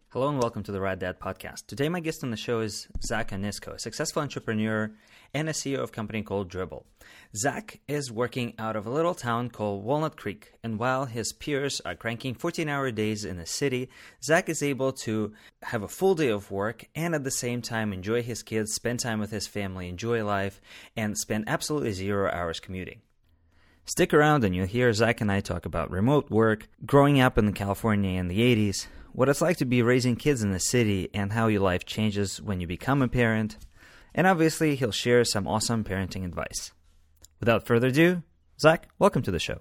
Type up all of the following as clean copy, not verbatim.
Hello and welcome to the Rad Dad Podcast. Today my guest on the show is Zach Onisko, a successful entrepreneur and a CEO of a company called Dribbble. Zach is working out of a little town called Walnut Creek, and while his peers are cranking 14-hour days in the city, Zach is able to have a full day of work and at the same time enjoy his kids, spend time with his family, enjoy life, and spend absolutely 0 hours commuting. Stick around and you'll hear Zach and I talk about remote work, growing up in California in the 80s, what it's like to be raising kids in the city, and how your life changes when you become a parent. And obviously, he'll share some awesome parenting advice. Without further ado, Zach, welcome to the show.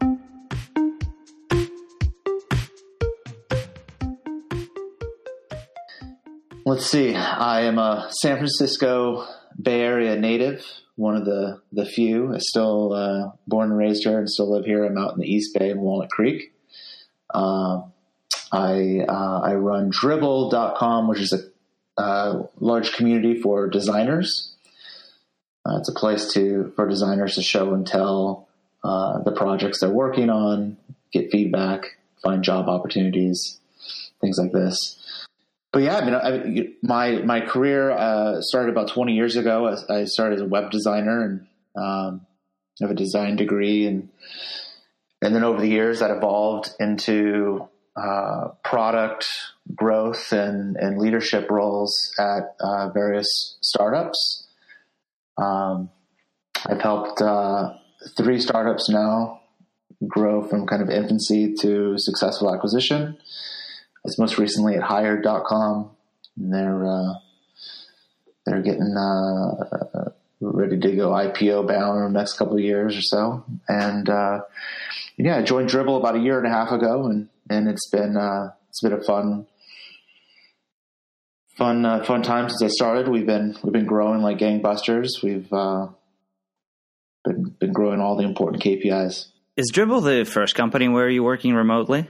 Let's see. I am a San Francisco Bay Area native, one of the few. I still born and raised here and still live here. I'm out in the East Bay in Walnut Creek. I run Dribbble.com, which is a large community for designers. It's a place for designers to show and tell the projects they're working on, get feedback, find job opportunities, things like this. But yeah, my career started about 20 years ago. I started as a web designer and I have a design degree, and then over the years that evolved into product growth and leadership roles at various startups. I've helped 3 startups now grow from kind of infancy to successful acquisition. I was most recently at Hired.com, and they're getting ready to go IPO bound in the next couple of years or so. And I joined Dribbble about a year and a half ago, and it's been a fun time since I started. We've been growing like gangbusters. We've been growing all the important KPIs. Is Dribbble the first company where you're working remotely?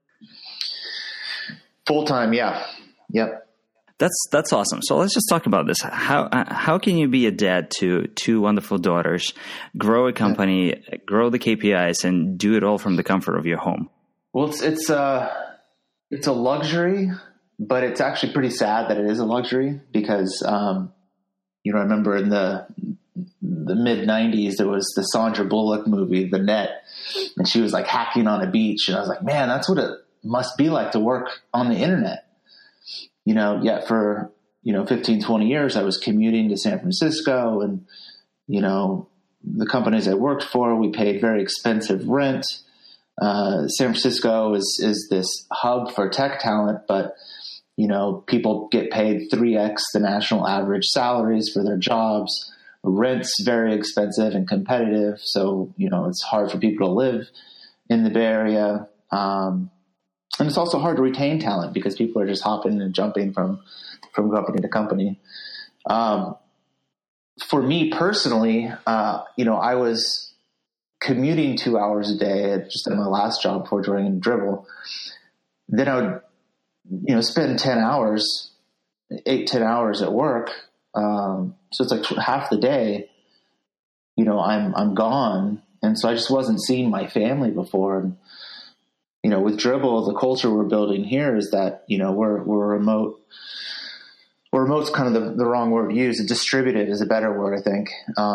Full time, yeah. Yep. That's awesome. So let's just talk about this. How can you be a dad to 2 wonderful daughters, grow a company, grow the KPIs, and do it all from the comfort of your home? Well, it's a luxury, but it's actually pretty sad that it is a luxury because I remember in the mid 90s there was the Sandra Bullock movie, The Net, and she was like hacking on a beach, and I was like, man, that's what it must be like to work on the internet. Yet for 15, 20 years I was commuting to San Francisco, and the companies I worked for, we paid very expensive rent. San Francisco is this hub for tech talent, but people get paid 3x the national average salaries for their jobs. Rent's very expensive and competitive, so it's hard for people to live in the Bay Area. And it's also hard to retain talent because people are just hopping and jumping from company to company. For me personally, I was commuting 2 hours a day just in my last job before joining Dribbble. Then I would, spend 10 hours at work. So it's like half the day, I'm gone. And so I just wasn't seeing my family before. And, with Dribbble, the culture we're building here is that, we're remote. Well, remote's kind of the wrong word to use. Distributed is a better word, I think.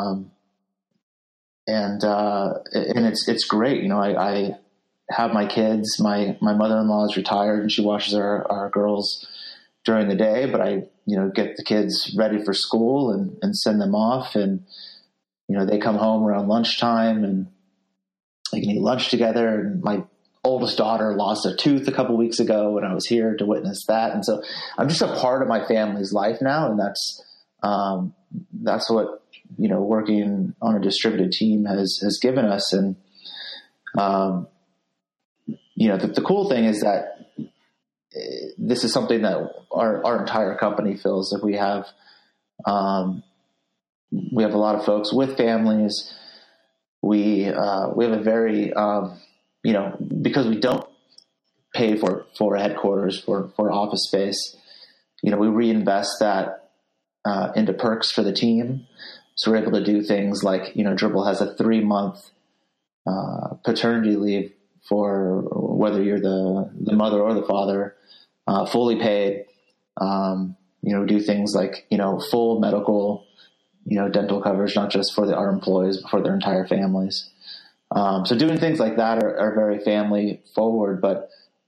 And it's great. I have my kids. My mother-in-law is retired and she watches our girls during the day, but I, get the kids ready for school and send them off. And, they come home around lunchtime and they can eat lunch together. And my oldest daughter lost a tooth a couple weeks ago and I was here to witness that. And so I'm just a part of my family's life now. And that's what, working on a distributed team has given us. And, the cool thing is that this is something that our entire company feels like we have a lot of folks with families. We have a very, because we don't pay for headquarters, for office space, we reinvest that into perks for the team. So we're able to do things like, Dribbble has a 3-month paternity leave for whether you're the mother or the father. fully paid. We do things like, full medical, dental coverage, not just for our employees, but for their entire families. So doing things like that are very family forward, but,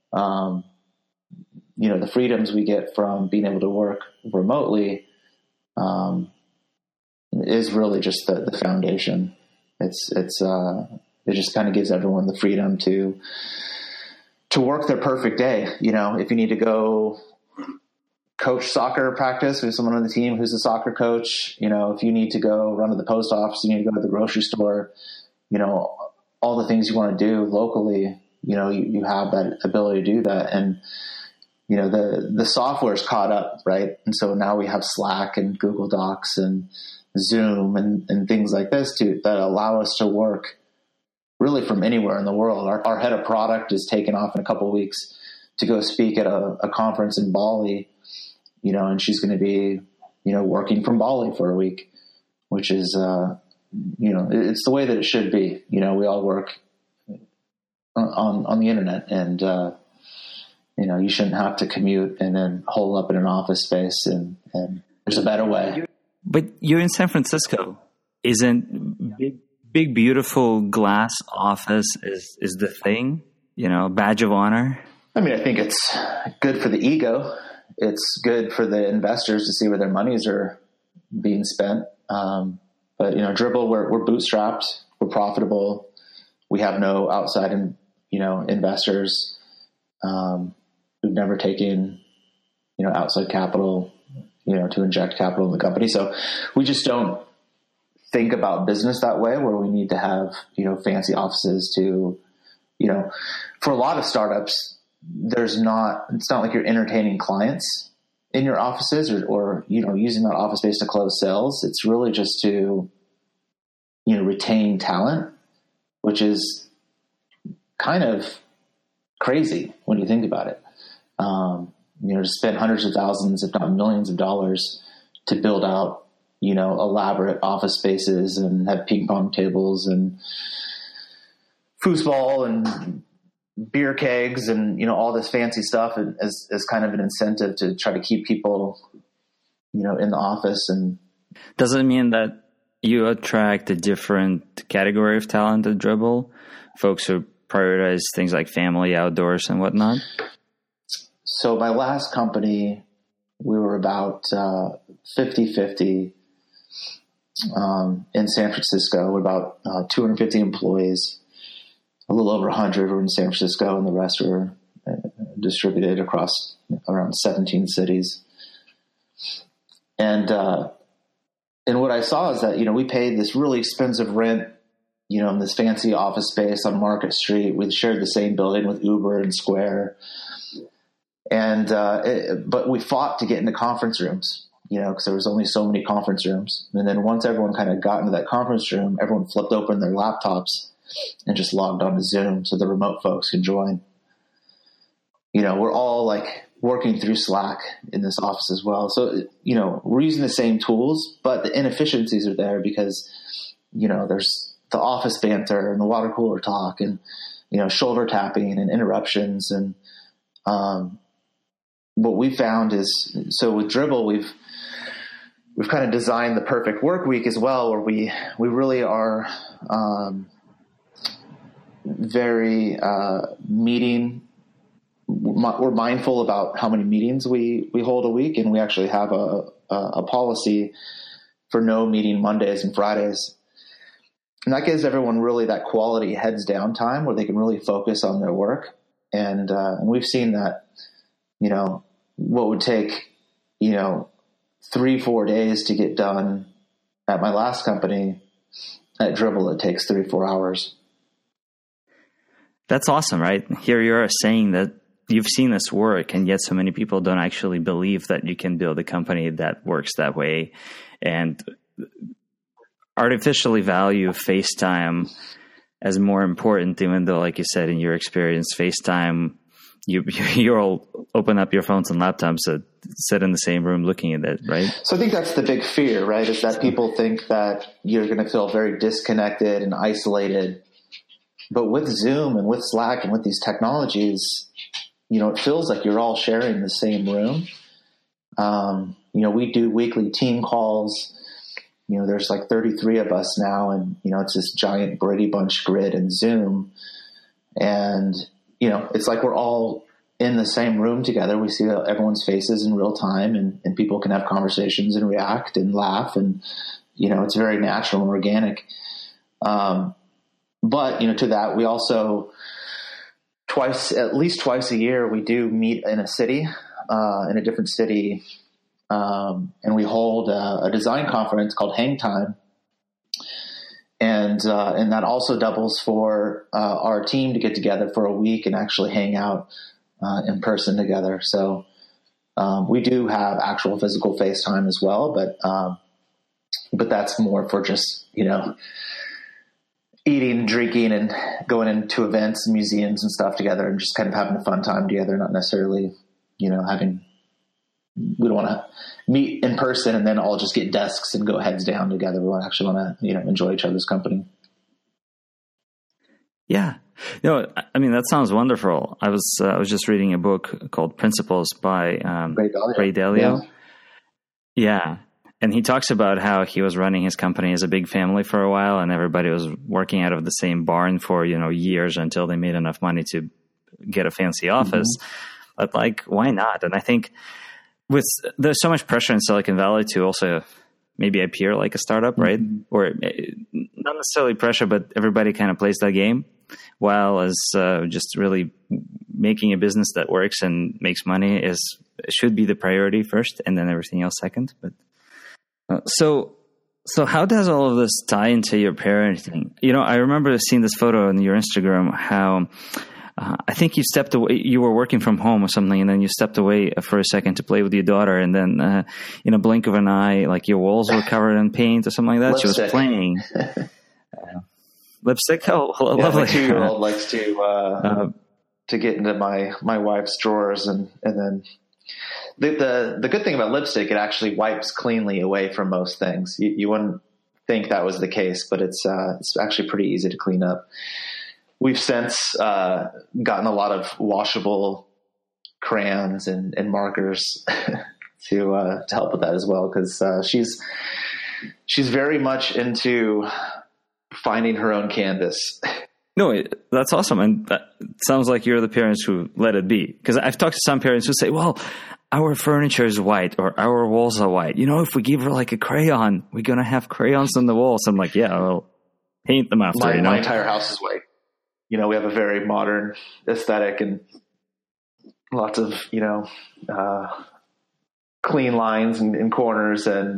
the freedoms we get from being able to work remotely, is really just the foundation. It just kind of gives everyone the freedom to work their perfect day. If you need to go coach soccer practice, we have someone on the team who's a soccer coach. If you need to go run to the post office, you need to go to the grocery store, all the things you want to do locally, you have that ability to do that. And, the software's caught up, right? And so now we have Slack and Google Docs and Zoom and things like this that allow us to work really from anywhere in the world. Our head of product is taken off in a couple of weeks to go speak at a conference in Bali, and she's going to be, working from Bali for a week, which is, it's the way that it should be. We all work on the internet, and, you shouldn't have to commute and then hole up in an office space, and there's a better way. But you're in San Francisco. Isn't big, beautiful glass office is the thing, badge of honor? I mean, I think it's good for the ego. It's good for the investors to see where their monies are being spent. But Dribbble, we're bootstrapped, we're profitable. We have no outside, investors. We've never taken, outside capital, to inject capital in the company. So we just don't think about business that way, where we need to have, fancy offices to, for a lot of startups, it's not like you're entertaining clients in your offices or using that office space to close sales. It's really just to, retain talent, which is kind of crazy when you think about it. To spend hundreds of thousands, if not millions of dollars to build out, elaborate office spaces and have ping pong tables and foosball and beer kegs and, all this fancy stuff as kind of an incentive to try to keep people, in the office. And does it mean that you attract a different category of talent at Dribbble? Folks who prioritize things like family, outdoors, and whatnot? So my last company, we were about 50-50 in San Francisco. We're about 250 employees, a little over 100 were in San Francisco, and the rest were distributed across around 17 cities. And what I saw is that, we paid this really expensive rent, in this fancy office space on Market Street. We shared the same building with Uber and Square. And, but we fought to get into conference rooms, because there was only so many conference rooms. And then once everyone kind of got into that conference room, everyone flipped open their laptops and just logged on to Zoom so the remote folks could join. We're all like working through Slack in this office as well. So, we're using the same tools, but the inefficiencies are there because, there's the office banter and the water cooler talk and, shoulder tapping and interruptions. And, what we found is, so with Dribbble, we've kind of designed the perfect work week as well, where we really are, very, we're mindful about how many meetings we hold a week. And we actually have a policy for no meeting Mondays and Fridays. And that gives everyone really that quality heads down time where they can really focus on their work. And we've seen that, what would take, 3-4 days to get done at my last company, at Dribbble, it takes 3-4 hours. That's awesome, right? Here you are saying that you've seen this work, and yet so many people don't actually believe that you can build a company that works that way and artificially value FaceTime as more important, even though, like you said, in your experience, FaceTime, you'll open up your phones and laptops that sit in the same room looking at it, right? So I think that's the big fear, right? Is that people think that you're going to feel very disconnected and isolated. But with Zoom and with Slack and with these technologies, it feels like you're all sharing the same room. We do weekly team calls. There's like 33 of us now, and, it's this giant Brady Bunch grid in Zoom. And, it's like we're all in the same room together. We see everyone's faces in real time, and people can have conversations and react and laugh. And, it's very natural and organic. But, to that, we also at least twice a year, we do meet in a city, in a different city. And we hold a design conference called Hang Time. And that also doubles for our team to get together for a week and actually hang out in person together. So we do have actual physical FaceTime as well, but that's more for just, eating, drinking, and going into events and museums and stuff together and just kind of having a fun time together, not necessarily, we don't want to meet in person and then all just get desks and go heads down together. We actually want to, enjoy each other's company. Yeah. I mean, that sounds wonderful. I was just reading a book called Principles by Ray Dalio. Yeah. And he talks about how he was running his company as a big family for a while, and everybody was working out of the same barn for, years until they made enough money to get a fancy office. Mm-hmm. But why not? And I think there's so much pressure in Silicon Valley to also maybe appear like a startup, right? Mm-hmm. Or not necessarily pressure, but everybody kind of plays that game, while as just really making a business that works and makes money should be the priority first, and then everything else second. But so how does all of this tie into your parenting? I remember seeing this photo on your Instagram, how I think you stepped away, you were working from home or something, and then you stepped away for a second to play with your daughter, and then in a blink of an eye, your walls were covered in paint or something like that. Lipstick. She was playing. Lipstick? Oh, lovely. My 2-year-old likes to get into my wife's drawers, and then the good thing about lipstick, it actually wipes cleanly away from most things. You wouldn't think that was the case, but it's actually pretty easy to clean up. We've since gotten a lot of washable crayons and markers to help with that as well, because she's very much into finding her own canvas. No, that's awesome. And that sounds like you're the parents who let it be. Because I've talked to some parents who say, well, our furniture is white or our walls are white. If we give her a crayon, we're going to have crayons on the walls. I'm like, yeah, well, paint them after. My entire house is white. We have a very modern aesthetic and lots of, clean lines and corners and,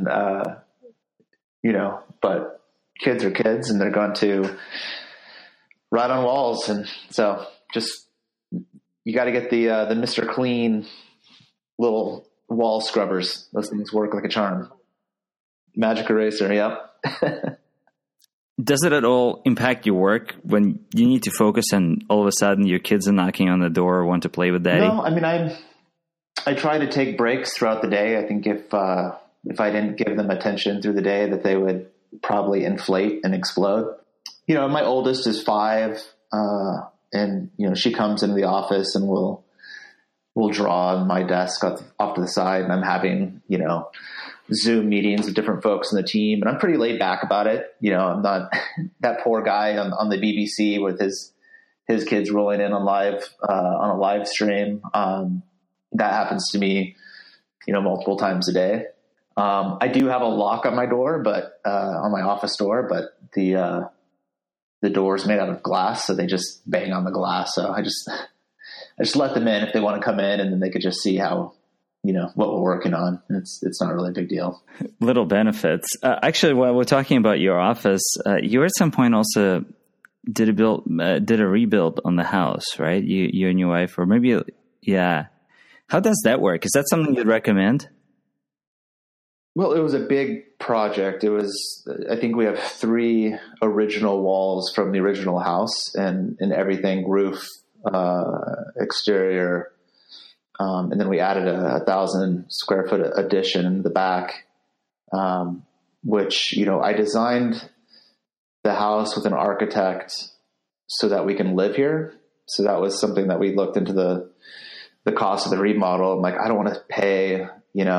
but kids are kids and they're going to write on walls. And so just, you got to get the Mr. Clean little wall scrubbers. Those things work like a charm. Magic eraser. Yep. Does it at all impact your work when you need to focus and all of a sudden your kids are knocking on the door or want to play with daddy? No, I mean, I try to take breaks throughout the day. I think if I didn't give them attention through the day, that they would probably inflate and explode. My oldest is 5, and she comes into the office and we'll draw on my desk off to the side, and I'm having Zoom meetings with different folks in the team, and I'm pretty laid back about it. I'm not that poor guy on the BBC with his kids rolling in on a live stream. That happens to me, multiple times a day. I do have a lock on my door, but on my office door, but the door is made out of glass, so they just bang on the glass. So I just let them in if they want to come in, and then they could just see how, what we're working on. It's not really a big deal. Little benefits. Actually, while we're talking about your office, you at some point also did a rebuild on the house, right? You and your wife, or maybe, yeah. How does that work? Is that something you'd recommend? Well, it was a big project. I think we have 3 original walls from the original house and everything, roof, exterior. And then we added a 1,000 square foot addition in the back, which, I designed the house with an architect so that we can live here. So that was something that we looked into the cost of the remodel. I'm like, I don't want to pay,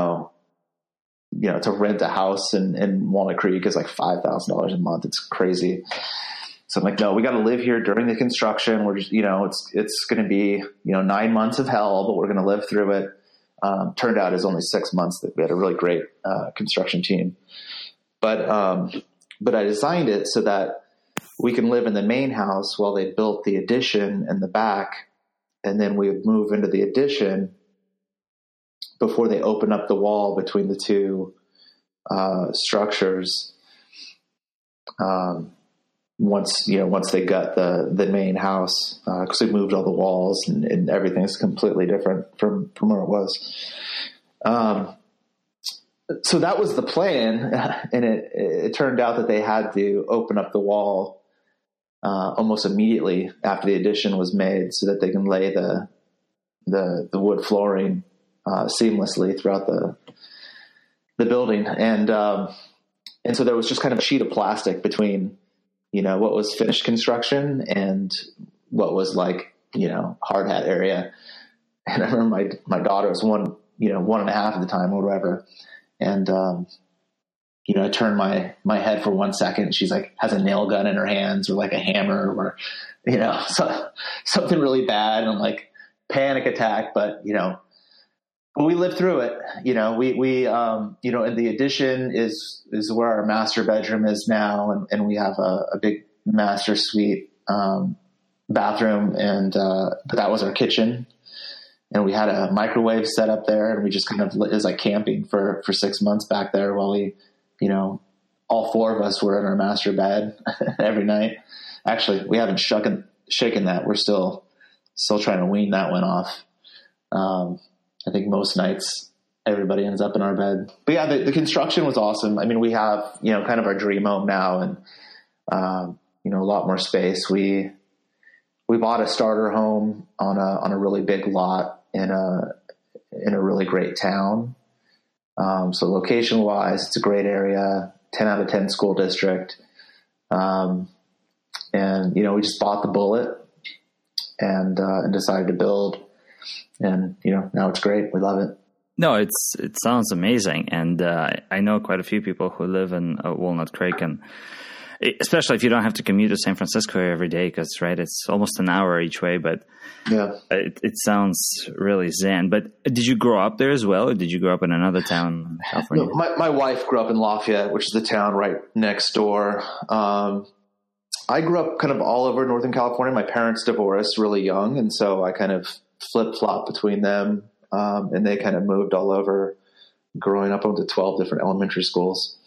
to rent a house in Walnut Creek is like $5,000 a month. It's crazy. So I'm like, no, we got to live here during the construction. We're just, it's going to be, 9 months of hell, but we're going to live through it. Turned out it was only 6 months. That we had a really great construction team, but I designed it so that we can live in the main house while they built the addition in the back, and then we would move into the addition before they open up the wall between the two structures. Once they got the main house, because we moved all the walls and everything's completely different from where it was. So that was the plan, and it turned out that they had to open up the wall almost immediately after the addition was made, so that they can lay the wood flooring seamlessly throughout the building, and so there was just kind of a sheet of plastic between what was finished construction and what was like hard hat area. And I remember my daughter was 1.5 at the time or whatever. And, I turned my head for 1 second. She's like, has a nail gun in her hands or like a hammer or, something really bad. And I'm like, panic attack, but we lived through it. We and the addition is where our master bedroom is now. And we have a big master suite, bathroom. And, but that was our kitchen. And we had a microwave set up there, and we just kind of it was like camping for 6 months back there while we, all four of us were in our master bed every night. Actually, we haven't shaken that. We're still trying to wean that one off. I think most nights everybody ends up in our bed. But yeah, the construction was awesome. I mean, we have, kind of our dream home now, and, a lot more space. We bought a starter home on a really big lot in a really great town. So location wise, it's a great area, 10 out of 10 school district. And, we just bought the bullet and decided to build, and, now it's great. We love it. No, it sounds amazing. And, I know quite a few people who live in Walnut Creek, and especially if you don't have to commute to San Francisco every day, because it's almost an hour each way, but yeah, it sounds really zen. But did you grow up there as well, or did you grow up in another town in California? No, my wife grew up in Lafayette, which is the town right next door. I grew up kind of all over Northern California. My parents divorced really young, and so I kind of flip-flopped between them, and they kind of moved all over, growing up. I went to 12 different elementary schools.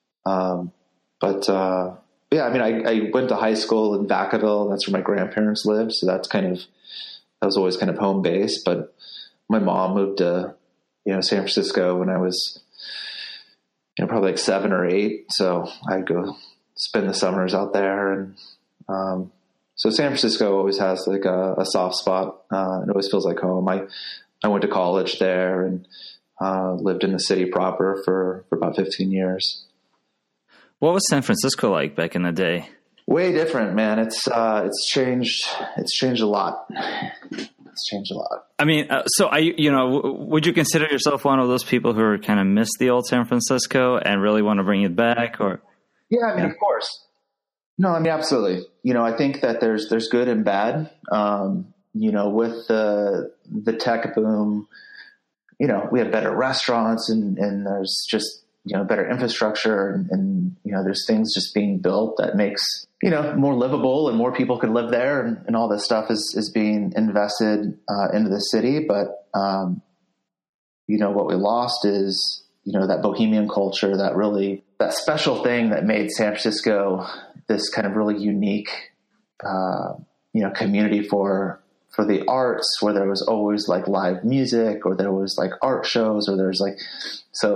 Yeah, I mean, I went to high school in Vacaville. That's where my grandparents lived. So that was always kind of home base. But my mom moved to, San Francisco when I was, probably like 7 or 8. So I'd go spend the summers out there. And, so San Francisco always has like a soft spot. It always feels like home. I went to college there and, lived in the city proper for about 15 years. What was San Francisco like back in the day? Way different, man. It's changed. It's changed a lot. It's changed a lot. I mean, so would you consider yourself one of those people who kind of miss the old San Francisco and really want to bring it back, or? Yeah, I mean, of course. No, I mean, absolutely. I think that there's good and bad. With the tech boom, we have better restaurants and there's just, better infrastructure and there's things just being built that makes, more livable, and more people could live there, and all this stuff is being invested into the city. But, what we lost is, that bohemian culture, that special thing that made San Francisco this kind of really unique, community for the arts, where there was always like live music, or there was like art shows, or there's like, so,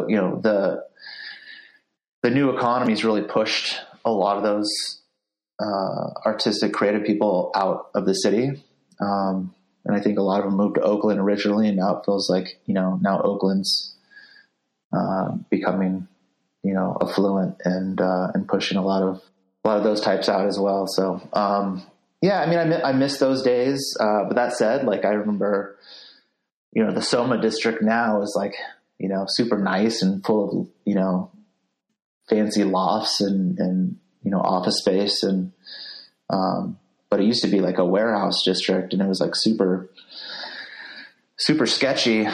the new economy's really pushed a lot of those artistic, creative people out of the city. And I think a lot of them moved to Oakland originally, and now it feels like, now Oakland's becoming, affluent and pushing a lot of those types out as well. So, yeah, I mean, I miss those days. But that said, like, I remember, the Soma district now is like, super nice and full of, fancy lofts and office space. And, but it used to be like a warehouse district, and it was like super, super sketchy.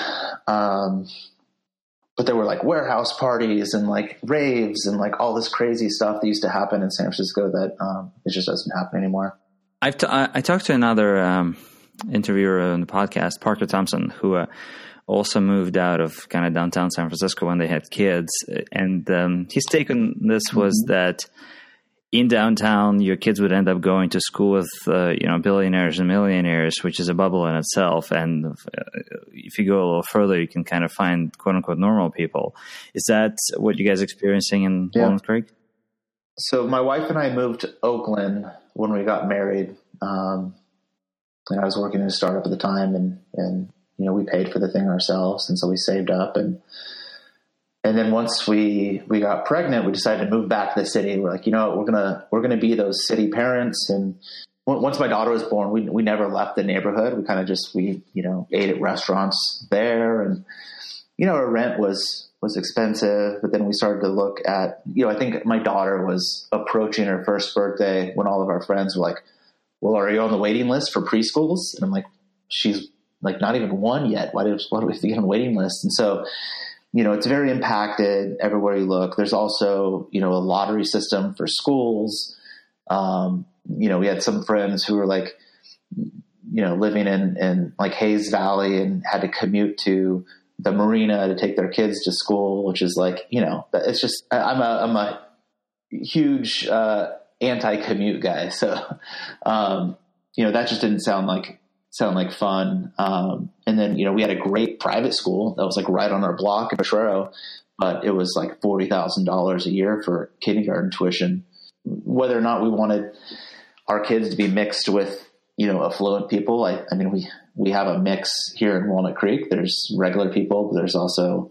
But there were like warehouse parties and like raves and like all this crazy stuff that used to happen in San Francisco that it just doesn't happen anymore. I talked to another interviewer on the podcast, Parker Thompson, who also moved out of kind of downtown San Francisco when they had kids. And his take on this was that in downtown, your kids would end up going to school with, billionaires and millionaires, which is a bubble in itself. And if you go a little further, you can kind of find quote unquote normal people. Is that what you guys are experiencing in Walnut Creek? So my wife and I moved to Oakland when we got married. And I was working in a startup at the time, and we paid for the thing ourselves. And so we saved up, and then once we got pregnant, we decided to move back to the city. We're like, we're gonna be those city parents. And once my daughter was born, we never left the neighborhood. We kind of just ate at restaurants there, and our rent was expensive. But then we started to look at, I think my daughter was approaching her first birthday when all of our friends were like, "Well, are you on the waiting list for preschools?" And I'm like, "She's like not even one yet. Why do we have to get on the waiting list?" And so, it's very impacted everywhere you look. There's also, a lottery system for schools. We had some friends who were like, living in like Hayes Valley and had to commute to the marina to take their kids to school, which is like, it's just, I'm a huge, anti-commute guy. So, that just didn't sound like fun. And then, we had a great private school that was like right on our block in Potrero, but it was like $40,000 a year for kindergarten tuition. Whether or not we wanted our kids to be mixed with, affluent people. I mean, we have a mix here in Walnut Creek. There's regular people, but there's also,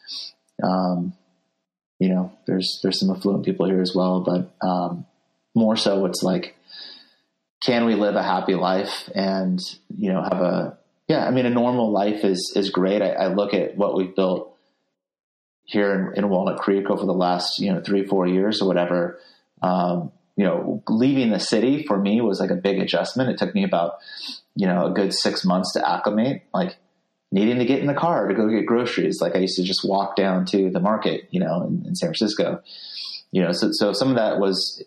there's some affluent people here as well, but, more so it's like, can we live a happy life and, have a normal life is great. I look at what we've built here in Walnut Creek over the last, 3-4 years or whatever. Leaving the city for me was like a big adjustment. It took me about, a good 6 months to acclimate, like needing to get in the car to go get groceries. Like I used to just walk down to the market, in San Francisco, so some of that was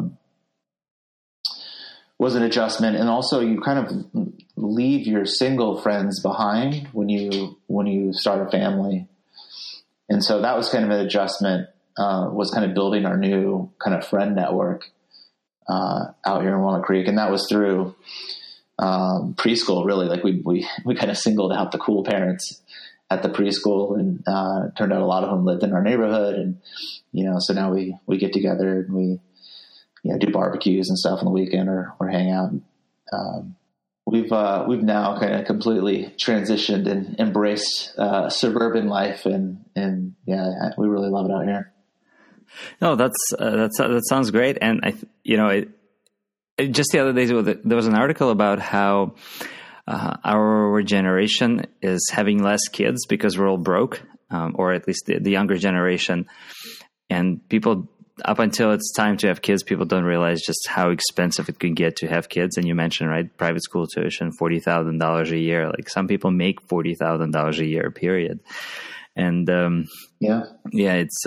an adjustment. And also you kind of leave your single friends behind when you start a family. And so that was kind of an adjustment, was kind of building our new kind of friend network, out here in Walnut Creek. And that was through, preschool, really. Like we kind of singled out the cool parents at the preschool, and, turned out a lot of them lived in our neighborhood. And, so now we get together and we, do barbecues and stuff on the weekend or hang out. We've now kind of completely transitioned and embraced suburban life, and we really love it out here. No, that sounds great. And just the other day there was an article about how our generation is having less kids because we're all broke, or at least the younger generation, and people. Up until it's time to have kids, people don't realize just how expensive it can get to have kids. And you mentioned, right, private school tuition, $40,000 a year. Like some people make $40,000 a year, period. And it's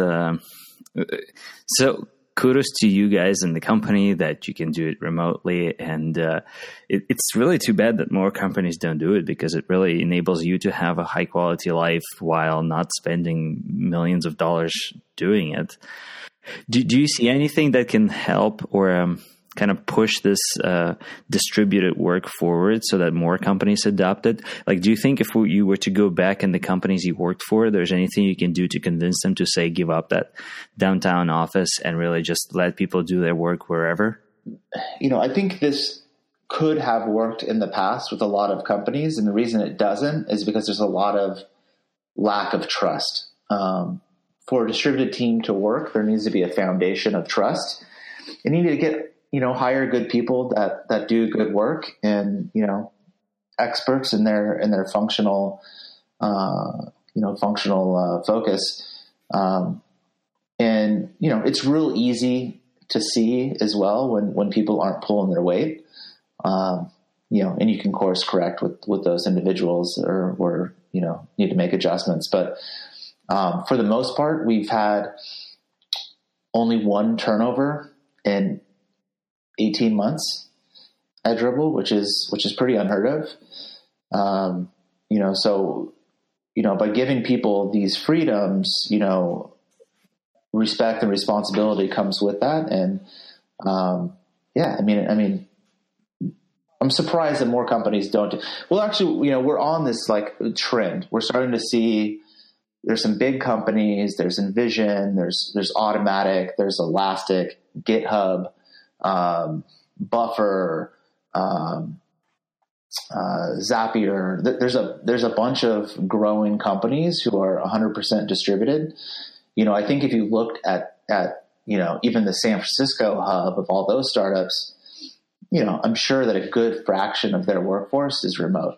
so kudos to you guys in the company that you can do it remotely. And it's really too bad that more companies don't do it, because it really enables you to have a high quality life while not spending millions of dollars doing it. Do you see anything that can help or kind of push this distributed work forward so that more companies adopt it? Like, do you think if you were to go back in the companies you worked for, there's anything you can do to convince them to say, give up that downtown office and really just let people do their work wherever? I think this could have worked in the past with a lot of companies. And the reason it doesn't is because there's a lot of lack of trust. For a distributed team to work, there needs to be a foundation of trust. You need to get, hire good people that do good work. And, experts in their functional, focus. And, it's real easy to see as well when people aren't pulling their weight, and you can course correct with those individuals or need to make adjustments. But for the most part, we've had only one turnover in 18 months at Dribbble, which is pretty unheard of. So by giving people these freedoms, respect and responsibility comes with that. And, I'm surprised that more companies don't do. Well, actually, we're on this like trend. We're starting to see there's some big companies, there's Envision, there's Automatic, there's Elastic, GitHub, Buffer, Zapier. There's a bunch of growing companies who are 100% distributed. I think if you looked at even the San Francisco hub of all those startups, I'm sure that a good fraction of their workforce is remote.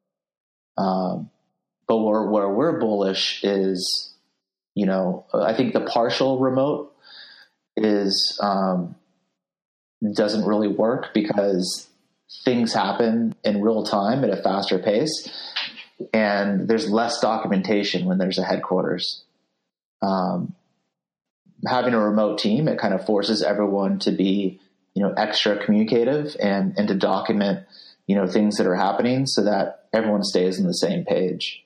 But where we're bullish is, I think the partial remote is doesn't really work because things happen in real time at a faster pace, and there's less documentation when there's a headquarters. Having a remote team, it kind of forces everyone to be, extra communicative and to document, things that are happening so that everyone stays on the same page.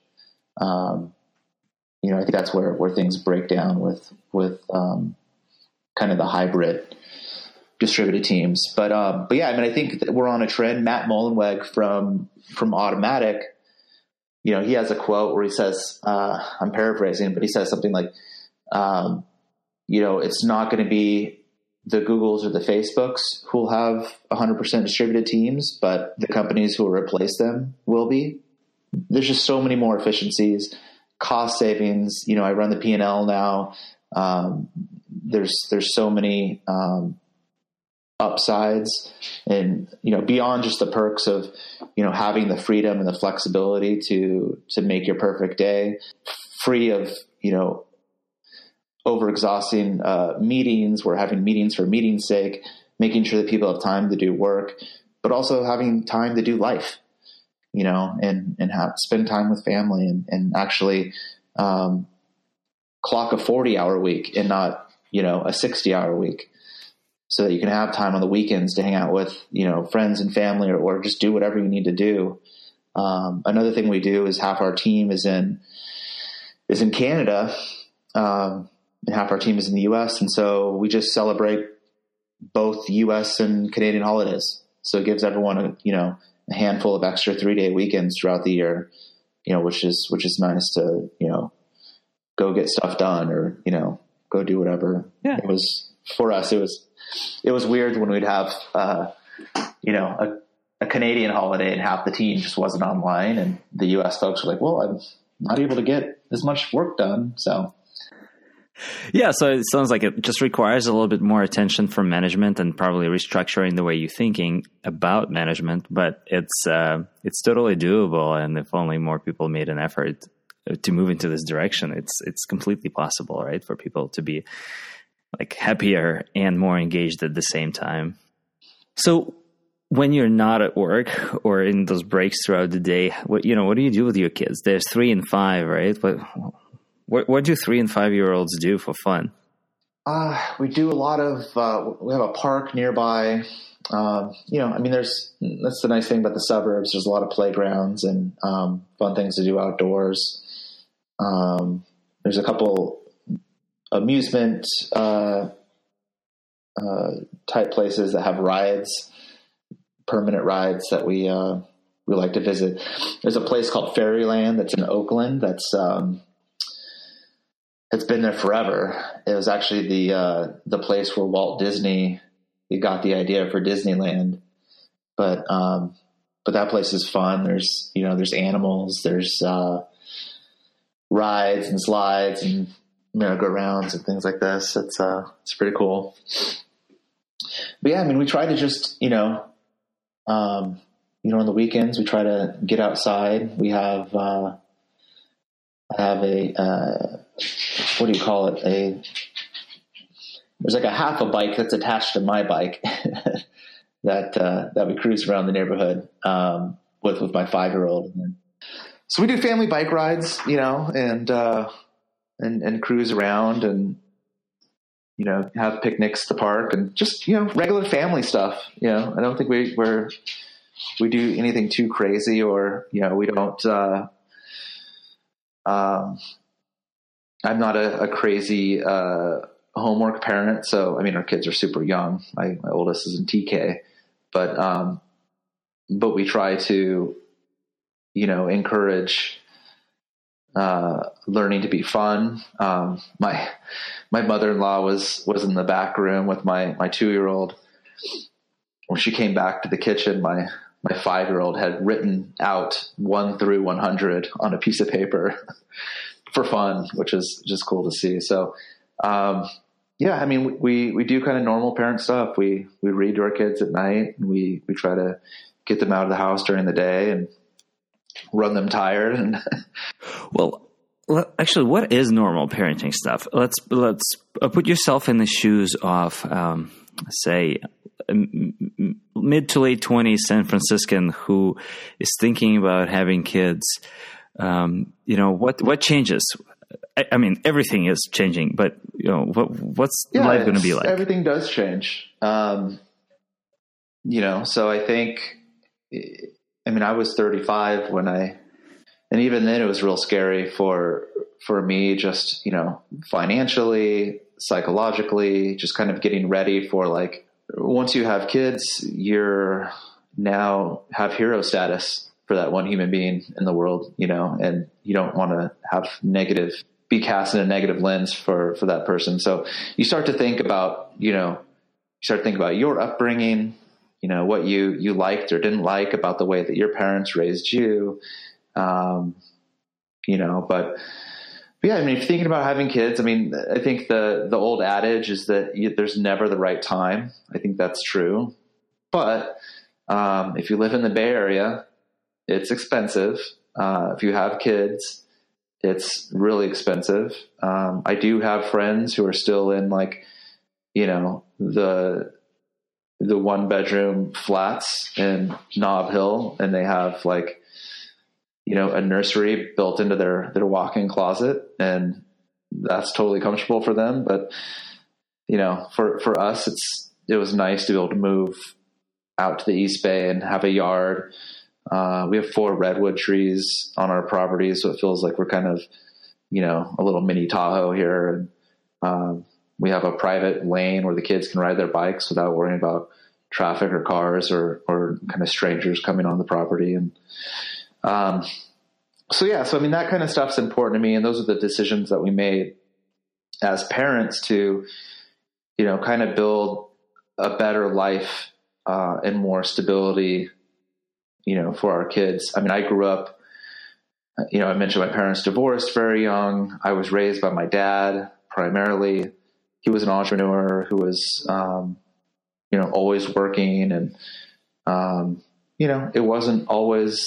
I think that's where things break down with kind of the hybrid distributed teams. But yeah, I think that we're on a trend. Matt Mullenweg from Automatic, he has a quote where he says, I'm paraphrasing, but he says something like, it's not going to be the Googles or the Facebooks who will have 100% distributed teams, but the companies who will replace them will be. There's just so many more efficiencies, cost savings. I run the P&L now. There's so many upsides, and beyond just the perks of having the freedom and the flexibility to make your perfect day, free of over exhausting meetings. We're having meetings for meeting's sake, making sure that people have time to do work, but also having time to do life. And spend time with family and actually clock a 40-hour week and not, a 60-hour week, so that you can have time on the weekends to hang out with, friends and family or just do whatever you need to do. Another thing we do is half our team is in Canada, and half our team is in the US. And so we just celebrate both US and Canadian holidays. So it gives everyone a handful of extra 3-day weekends throughout the year, which is nice to, go get stuff done or, go do whatever. Yeah. It was, for us, it was weird when we'd have, a Canadian holiday and half the team just wasn't online, and the US folks were like, well, I'm not able to get as much work done. So. Yeah, so it sounds like it just requires a little bit more attention from management and probably restructuring the way you're thinking about management. But it's totally doable, and if only more people made an effort to move into this direction, it's completely possible, right, for people to be like happier and more engaged at the same time. So when you're not at work or in those breaks throughout the day, what do you do with your kids? There's 3 and 5, right? What do 3 and 5-year-olds do for fun? We do a lot of, we have a park nearby. That's the nice thing about the suburbs. There's a lot of playgrounds and fun things to do outdoors. There's a couple amusement type places that have rides, permanent rides that we like to visit. There's a place called Fairyland that's in Oakland that's it's been there forever. It was actually the place where Walt Disney got the idea for Disneyland. But that place is fun. There's animals, there's rides and slides and merry-go-rounds and things like this. It's pretty cool. But yeah, we try to just, on the weekends we try to get outside. We have, I have what do you call it? There's like a half a bike that's attached to my bike that we cruise around the neighborhood, with my 5-year-old. So we do family bike rides, and cruise around and, have picnics at the park and just, regular family stuff. I don't think we do anything too crazy, or, we don't, I'm not a crazy, homework parent. So, our kids are super young. My oldest is in TK, but we try to, encourage, learning to be fun. My mother-in-law was in the back room with my 2-year-old. When she came back to the kitchen, my 5-year-old had written out 1 through 100 on a piece of paper for fun, which is just cool to see. So, we do kind of normal parent stuff. We read to our kids at night, and we try to get them out of the house during the day and run them tired. And well, actually, what is normal parenting stuff? Let's put yourself in the shoes of, say, mid to late 20s San Franciscan who is thinking about having kids. What changes? Everything is changing, but what's life going to be like? Everything does change. So I think, I was 35 and even then it was real scary for me, just, financially, psychologically, just kind of getting ready for, like, once you have kids, you're now have hero status for that one human being in the world, and you don't want to be cast in a negative lens for that person. So you start to think about, your upbringing, what you liked or didn't like about the way that your parents raised you. But yeah, if you're thinking about having kids, I think the old adage is that there's never the right time. I think that's true. But if you live in the Bay Area, it's expensive. If you have kids, it's really expensive. I do have friends who are still in, like, the 1-bedroom flats in Nob Hill, and they have, like, a nursery built into their walk-in closet, and that's totally comfortable for them. But, for us, it was nice to be able to move out to the East Bay and have a yard. We have 4 redwood trees on our property, so it feels like we're kind of, a little mini Tahoe here. And we have a private lane where the kids can ride their bikes without worrying about traffic or cars or kind of strangers coming on the property. And that kind of stuff's important to me. And those are the decisions that we made as parents to, kind of build a better life and more stability, for our kids. I grew up, I mentioned my parents divorced very young. I was raised by my dad primarily. He was an entrepreneur who was, always working, and, it wasn't always,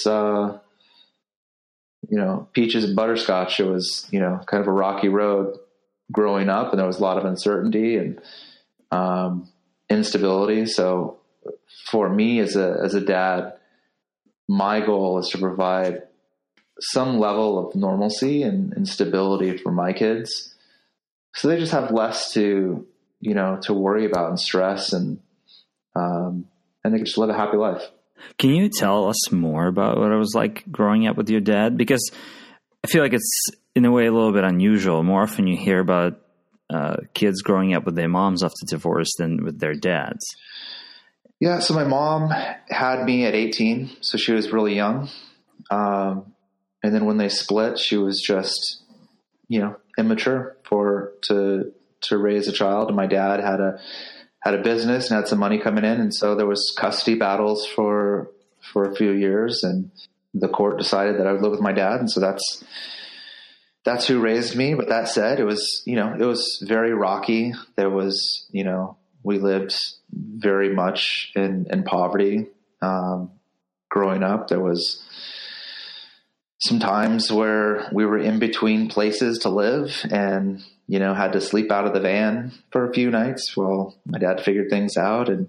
peaches and butterscotch. It was, kind of a rocky road growing up, and there was a lot of uncertainty and, instability. So for me as a dad, my goal is to provide some level of normalcy and stability for my kids, so they just have less to worry about and stress, and they can just live a happy life. Can you tell us more about what it was like growing up with your dad? Because I feel like it's, in a way, a little bit unusual. More often you hear about kids growing up with their moms after divorce than with their dads. Yeah, so my mom had me at 18, so she was really young. And then when they split, she was just, immature to raise a child. And my dad had a business and had some money coming in, and so there was custody battles for a few years, and the court decided that I would live with my dad, and so that's who raised me. But that said, it was very rocky. There was, we lived very much in poverty, growing up. There was some times where we were in between places to live and, had to sleep out of the van for a few nights while my dad figured things out. And,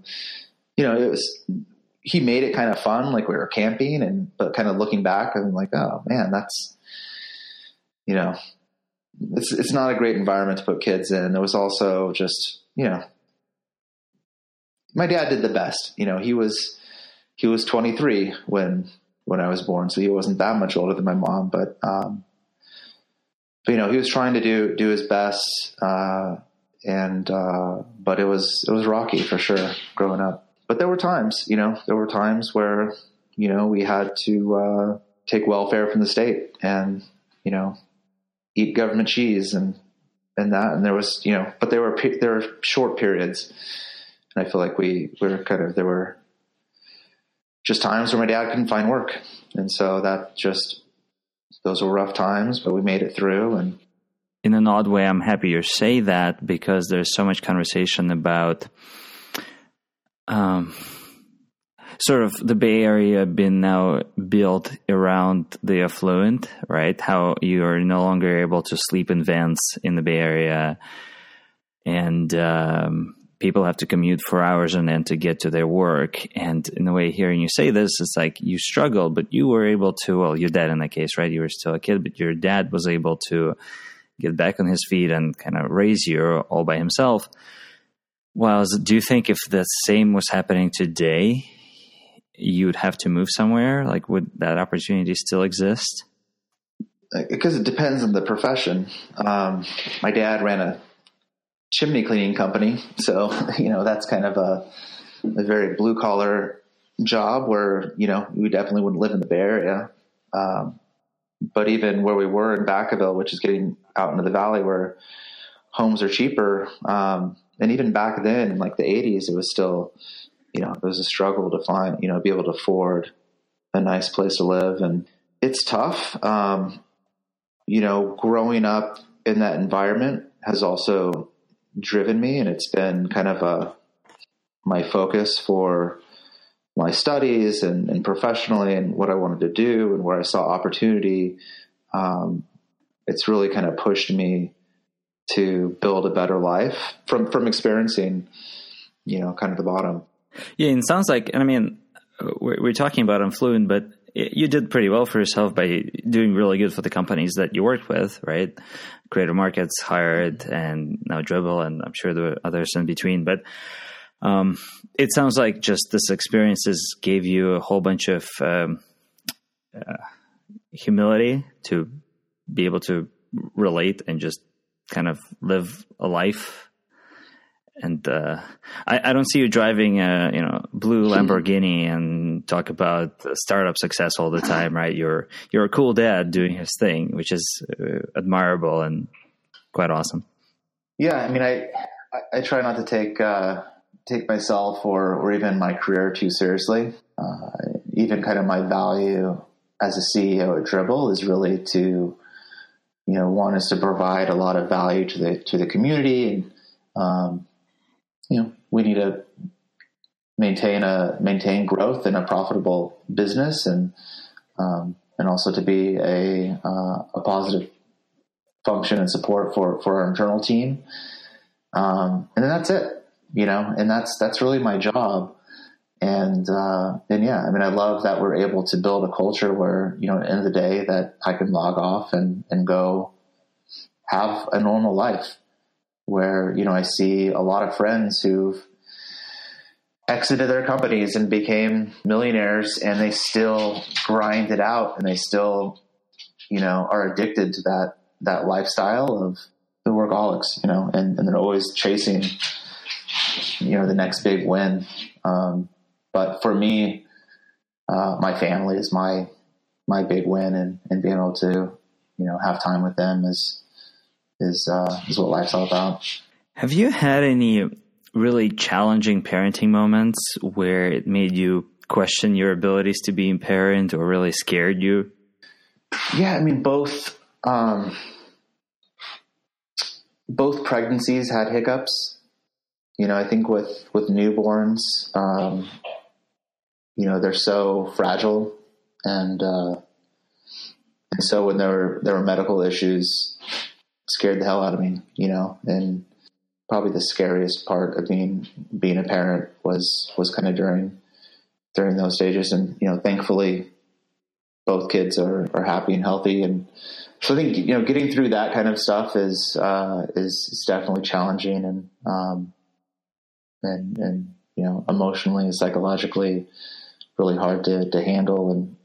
he made it kind of fun, like we were camping, but kind of looking back, I'm like, oh man, that's, it's not a great environment to put kids in. It was also just, my dad did the best. He was 23 when I was born, so he wasn't that much older than my mom. But he was trying to do his best, but it was rocky for sure growing up. But there were times where we had to take welfare from the state and eat government cheese and that, and there was but there were short periods. And I feel like there were just times where my dad couldn't find work. And so those were rough times, but we made it through. And in an odd way, I'm happy you say that, because there's so much conversation about sort of the Bay Area being now built around the affluent, right? How you are no longer able to sleep in vans in the Bay Area, and people have to commute for hours on end to get to their work. And in a way, hearing you say this, it's like you struggled, but you were able to, well, your dad in that case, right? You were still a kid, but your dad was able to get back on his feet and kind of raise you all by himself. Well, do you think if the same was happening today, you would have to move somewhere? Like, would that opportunity still exist? Because it depends on the profession. My dad ran a chimney cleaning company. So, that's kind of a very blue collar job where, we definitely wouldn't live in the Bay Area. But even where we were in Vacaville, which is getting out into the valley where homes are cheaper. And even back then in like the 80s, it was still, it was a struggle to find, be able to afford a nice place to live. And it's tough. Growing up in that environment has also driven me, and it's been kind of my focus for my studies and professionally and what I wanted to do and where I saw opportunity. It's really kind of pushed me to build a better life from experiencing, kind of the bottom. Yeah. And it sounds like, and I mean, we're talking about Influent, but you did pretty well for yourself by doing really good for the companies that you worked with, right? Creative Markets, Hired, and now Dribbble, and I'm sure there were others in between. But it sounds like just this experiences gave you a whole bunch of humility to be able to relate and just kind of live a life. And I don't see you driving a blue Lamborghini and talk about startup success all the time, right? You're a cool dad doing his thing, which is admirable and quite awesome. Yeah, I mean, I try not to take myself or even my career too seriously. Even kind of my value as a CEO at Dribbble is really to, one is to provide a lot of value to the community, and we need to maintain growth in a profitable business, and also to be a positive function and support for our internal team. And then that's it, and that's really my job. And yeah, I mean, I love that we're able to build a culture where, at the end of the day that I can log off and go have a normal life where, I see a lot of friends who've exited their companies and became millionaires, and they still grind it out, and they still, are addicted to that lifestyle of the workaholics, and they're always chasing, the next big win. But for me, my family is my big win, and being able to, have time with them is what life's all about. Have you had any really challenging parenting moments where it made you question your abilities to be a parent or really scared you? Yeah, I mean, both pregnancies had hiccups. I think with newborns, they're so fragile, and so when there were medical issues, it scared the hell out of me, and probably the scariest part of being a parent was kind of during those stages. And, thankfully both kids are happy and healthy. And so I think, getting through that kind of stuff is definitely challenging, and emotionally and psychologically really hard to handle. And,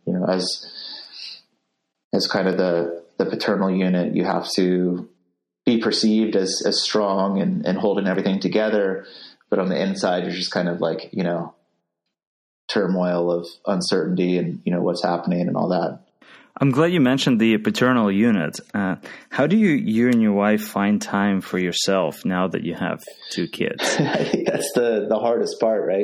as kind of the paternal unit, you have to be perceived as strong and holding everything together. But on the inside, you're just kind of like, turmoil of uncertainty and, what's happening and all that. I'm glad you mentioned the paternal unit. How do you and your wife find time for yourself now that you have two kids? I think that's the hardest part, right?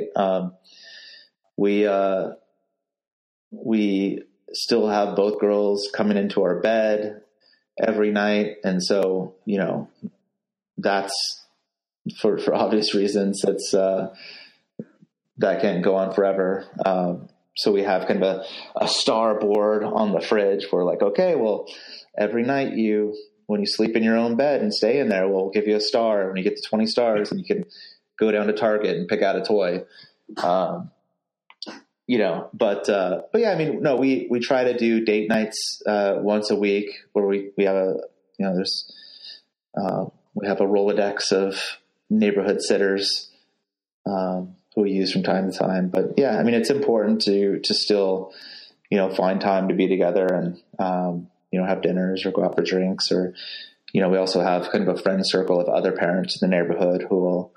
We still have both girls coming into our bed every night. And so, that's for obvious reasons, it's, that can't go on forever. So we have kind of a star board on the fridge. We're like, okay, well, every night when you sleep in your own bed and stay in there, we'll give you a star. When you get to 20 stars, and you can go down to Target and pick out a toy. But yeah, I mean, no, we try to do date nights, once a week, where we have we have a Rolodex of neighborhood sitters, who we use from time to time. But yeah, I mean, it's important to still, find time to be together and, have dinners or go out for drinks, or, we also have kind of a friend circle of other parents in the neighborhood who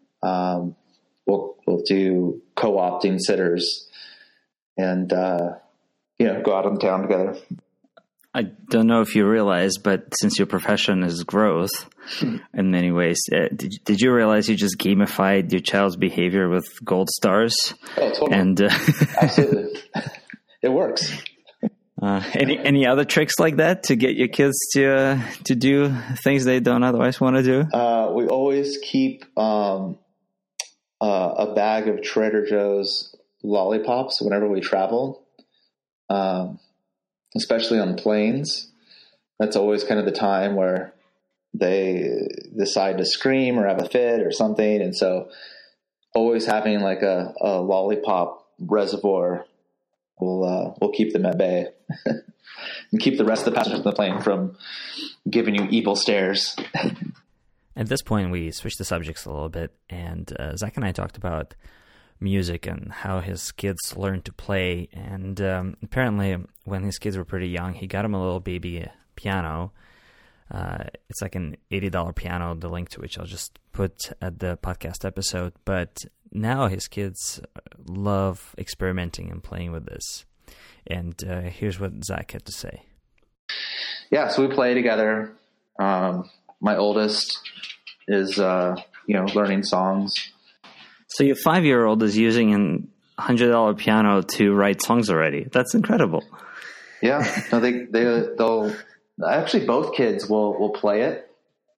will do co-opting sitters and, go out in town together. I don't know if you realize, but since your profession is growth in many ways, did you realize you just gamified your child's behavior with gold stars? Oh, totally. And absolutely. It works. Any other tricks like that to get your kids to do things they don't otherwise want to do? We always keep a bag of Trader Joe's lollipops whenever we travel. Especially on planes. That's always kind of the time where they decide to scream or have a fit or something. And so always having like a lollipop reservoir will keep them at bay and keep the rest of the passengers on the plane from giving you evil stares. At this point, we switched the subjects a little bit, and Zach and I talked about music and how his kids learned to play. And apparently when his kids were pretty young, he got him a little baby piano. It's like an $80 piano, the link to which I'll just put at the podcast episode. But now his kids love experimenting and playing with this. And here's what Zach had to say. Yeah, so we play together. My oldest is, learning songs. So your 5-year-old is using a $100 piano to write songs already. That's incredible. Yeah, no, they'll actually, both kids will play it.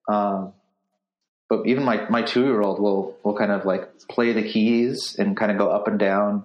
But even my 2-year-old will kind of like play the keys and kind of go up and down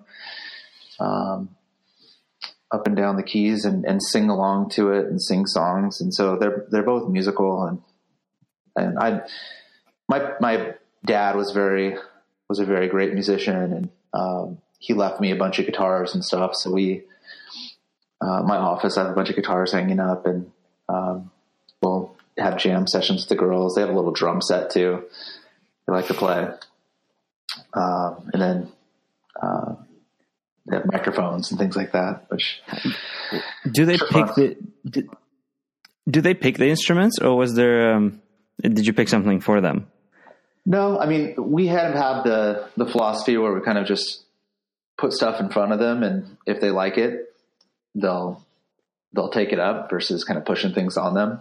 the keys and sing along to it and sing songs. And so they're both musical. And my dad was a very great musician, and he left me a bunch of guitars and stuff. So my office, I have a bunch of guitars hanging up, and we'll have jam sessions with the girls. They have a little drum set too. They like to play. And then they have microphones and things like that. Which do they pick do they pick the instruments, or was there? Did you pick something for them? No, I mean, we have the philosophy where we kind of just put stuff in front of them, and if they like it, they'll take it up versus kind of pushing things on them.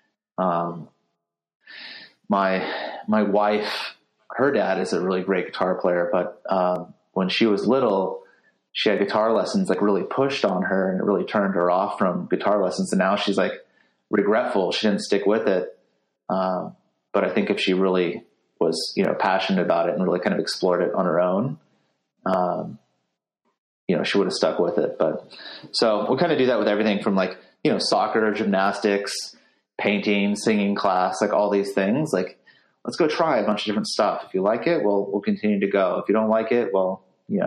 My wife, her dad is a really great guitar player, but when she was little, she had guitar lessons like really pushed on her, and it really turned her off from guitar lessons. And now she's like regretful she didn't stick with it. But I think if she really was, passionate about it and really kind of explored it on her own, she would have stuck with it. But so we kind of do that with everything from like, soccer, gymnastics, painting, singing class, like all these things. Like, let's go try a bunch of different stuff. If you like it, we'll continue to go. If you don't like it, well,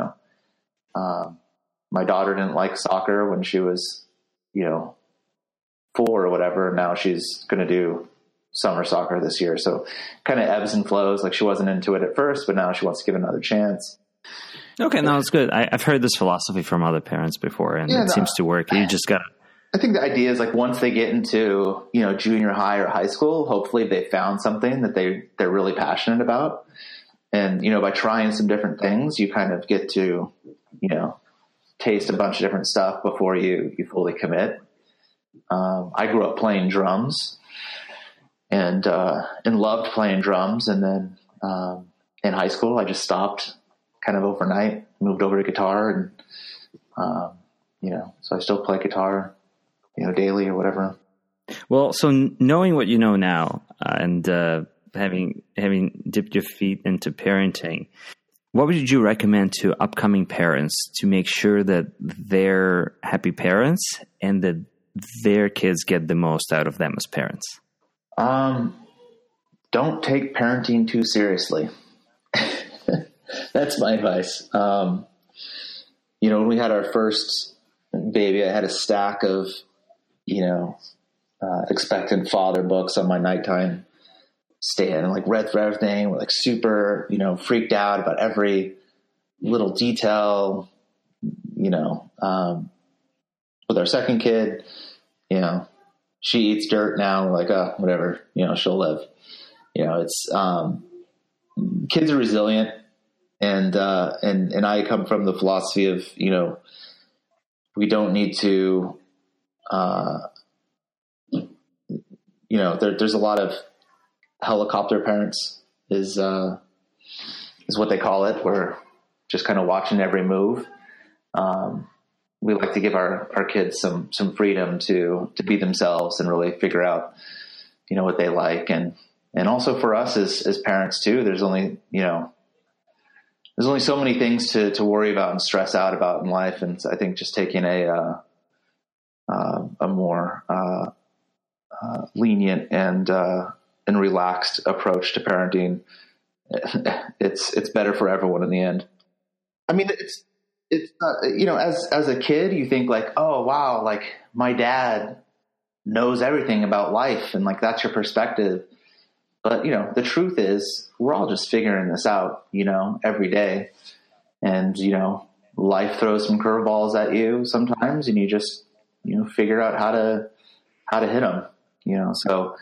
my daughter didn't like soccer when she was, 4 or whatever. And now she's going to do summer soccer this year. So kind of ebbs and flows. Like, she wasn't into it at first, but now she wants to give it another chance. Okay, no, it's good. I've heard this philosophy from other parents before, and it seems to work. You just got to... I think the idea is like once they get into, junior high or high school, hopefully they found something that they're really passionate about. And, by trying some different things, you kind of get to, taste a bunch of different stuff before you fully commit. I grew up playing drums and loved playing drums. And then in high school, I just stopped kind of overnight, moved over to guitar, and, so I still play guitar, daily or whatever. Well, so knowing what you know now, and having dipped your feet into parenting, what would you recommend to upcoming parents to make sure that they're happy parents and that their kids get the most out of them as parents? Don't take parenting too seriously. That's my advice. When we had our first baby, I had a stack of, expectant father books on my nighttime stand, and like read through everything. We're like super, freaked out about every little detail, with our second kid, she eats dirt now. We're like, oh, whatever, she'll live. It's, kids are resilient. And I come from the philosophy of, we don't need to, there's a lot of helicopter parents is what they call it. We're just kind of watching every move. We like to give our kids some freedom to be themselves and really figure out, what they like. And also for us as parents too, there's only so many things to worry about and stress out about in life. And I think just taking a more lenient and relaxed approach to parenting, it's better for everyone in the end. I mean, it's as a kid, you think like, oh wow, like my dad knows everything about life, and like that's your perspective. But, the truth is we're all just figuring this out, every day. And, life throws some curveballs at you sometimes, and you just, figure out how to hit them, So,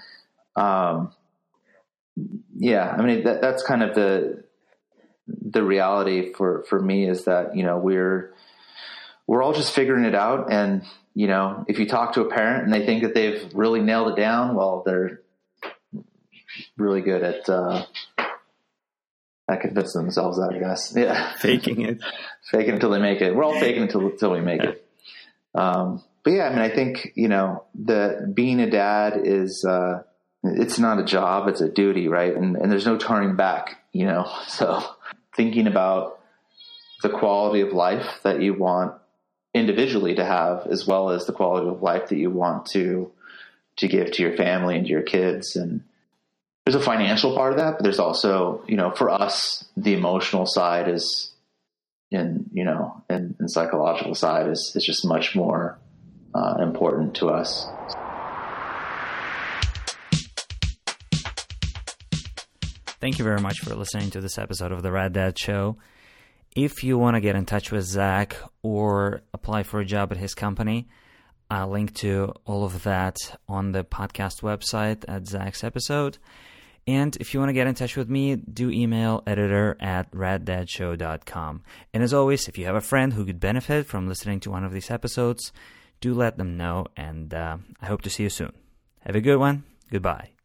yeah, I mean, that's kind of the reality for me is that, we're all just figuring it out. And, if you talk to a parent and they think that they've really nailed it down, well, they're really good at convincing themselves that, I guess. Yeah. Faking it until they make it. We're all faking it until we make it. But yeah, I mean, I think, the being a dad is, it's not a job, it's a duty, right? And there's no turning back, so thinking about the quality of life that you want individually to have, as well as the quality of life that you want to give to your family and to your kids. And there's a financial part of that, but there's also, for us, the emotional side is, and psychological side is just much more important to us. Thank you very much for listening to this episode of the Rad Dad Show. If you want to get in touch with Zach or apply for a job at his company, I'll link to all of that on the podcast website at Zach's episode. And if you want to get in touch with me, do email editor@raddadshow.com. And as always, if you have a friend who could benefit from listening to one of these episodes, do let them know. And I hope to see you soon. Have a good one. Goodbye.